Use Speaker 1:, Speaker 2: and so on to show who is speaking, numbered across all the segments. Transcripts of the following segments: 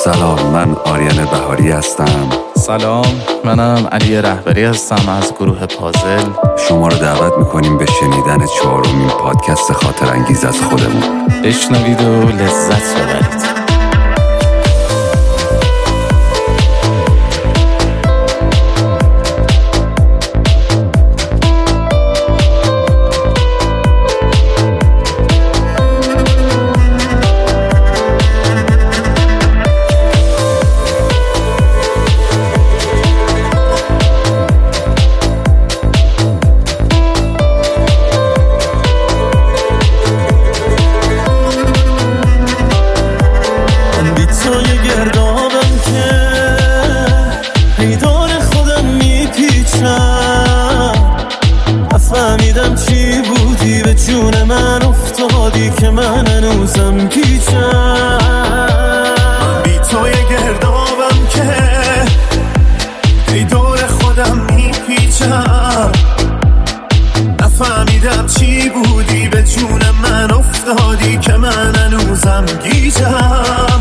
Speaker 1: سلام، من آریان بهاری هستم.
Speaker 2: سلام، منم علی رهبری هستم از گروه پازل.
Speaker 1: شما رو دعوت میکنیم به شنیدن 4مین پادکست خاطر انگیز از خودمون.
Speaker 2: بشنوید و لذت ببرید.
Speaker 3: نفهمیدم چی بودی به جون من افتادی که من هنوزم گیجم. بی توی گردابم که ای دور خودم میپیچم. نفهمیدم چی بودی به جون من افتادی که من هنوزم گیجم.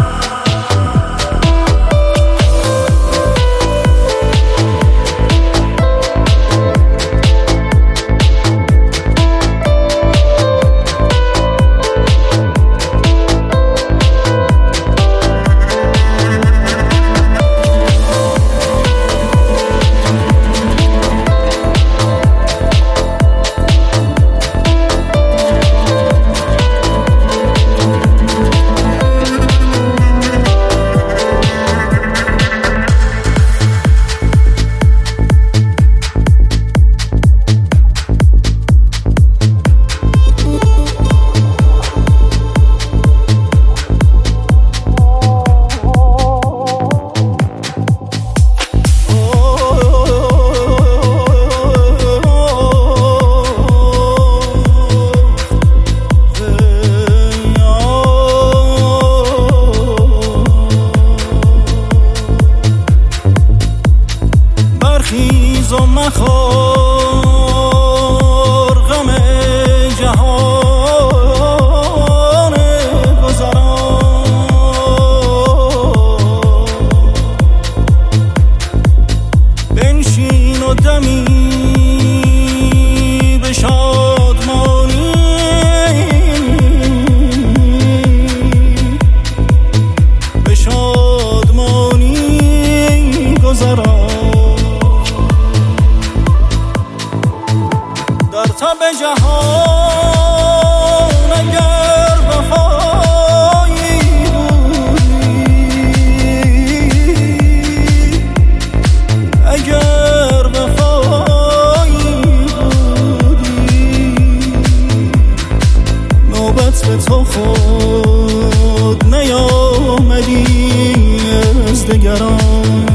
Speaker 3: برخیز و مخور غم جهان گذران. بنشین و دمی به شادمانی گذران. در تب جهان اگر وفایی بودی، اگر وفایی بودی، نوبت به تو خود نیامدی از دگران.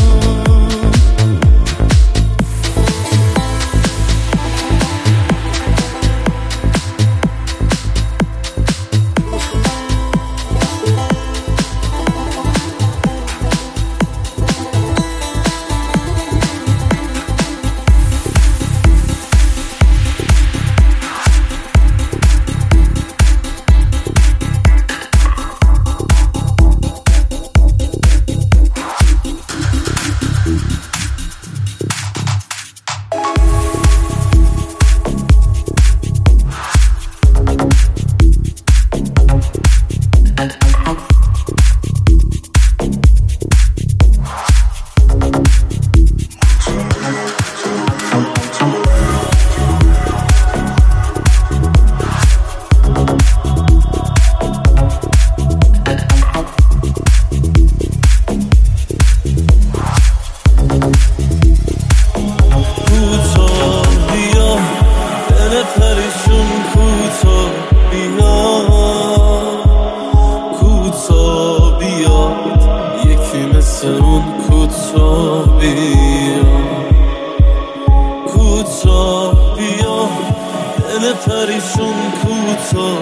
Speaker 3: پریشون کوتا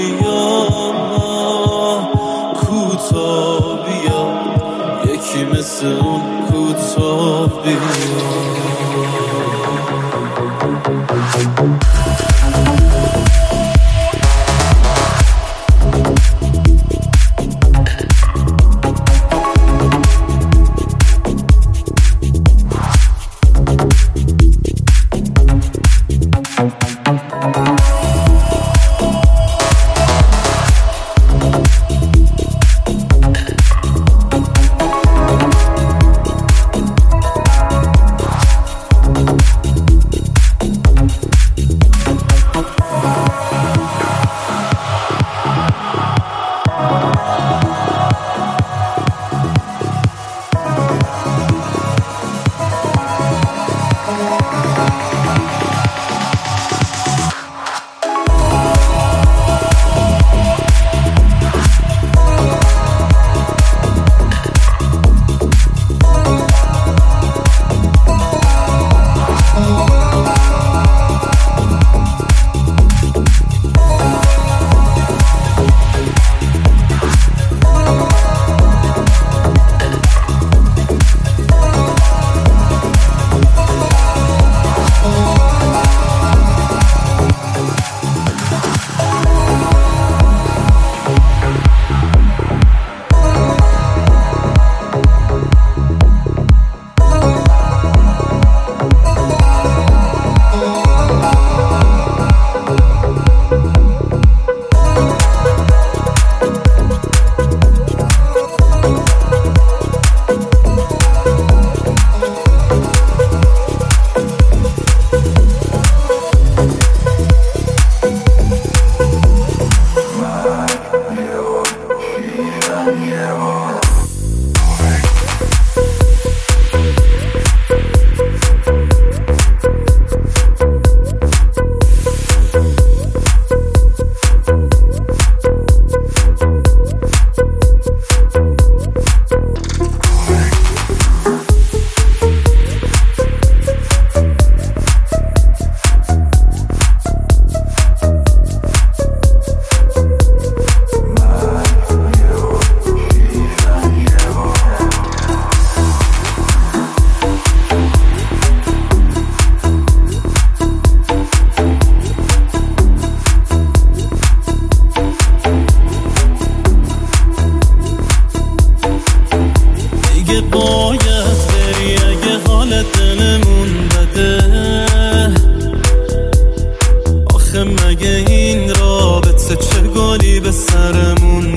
Speaker 3: بیا یکی مثل اون کوتا بیا.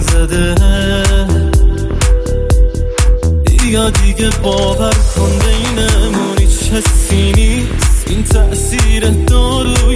Speaker 3: زده. یا دیگه باور کن بینمون هیچ حسی نیست، این تأثیر داروی